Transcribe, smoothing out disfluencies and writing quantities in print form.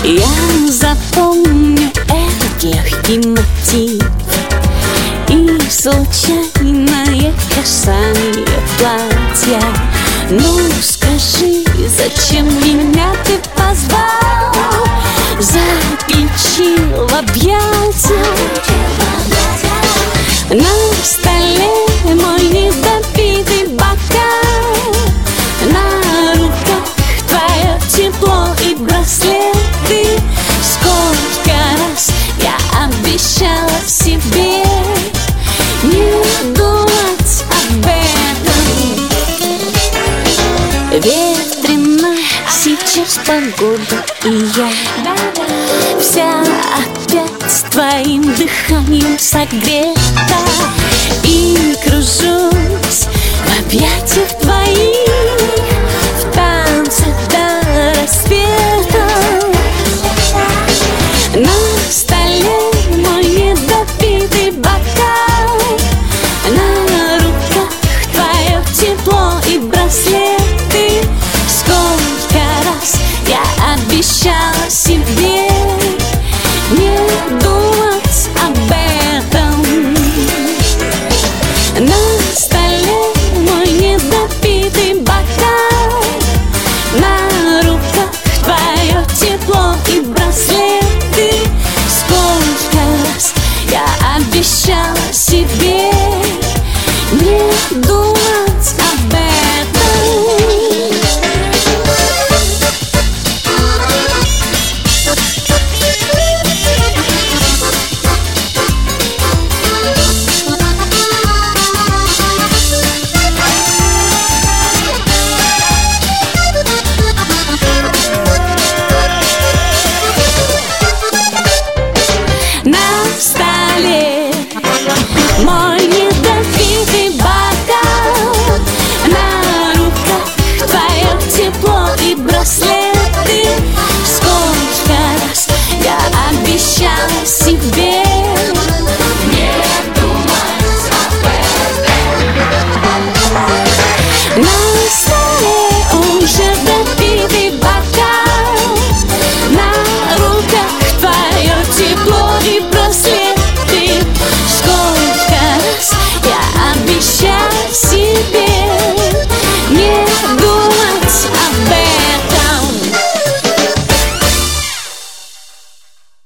Я запомню этот легкий мотив и случайное касание платья. Ну скажи, зачем меня ты позвал, заключил в объятия? На столе мой недопитый бокал, на руках твое тепло и браслеты. Сколько раз я обещала себе не думать об этом. Ветрено сейчас погода, и я вся опять твоим дыханием согрета и кружусь в объятиях твоих, в танце до рассвета. На столе мой недопитый бокал, на руках твое тепло и браслеты. Сколько раз я обещала себе не думать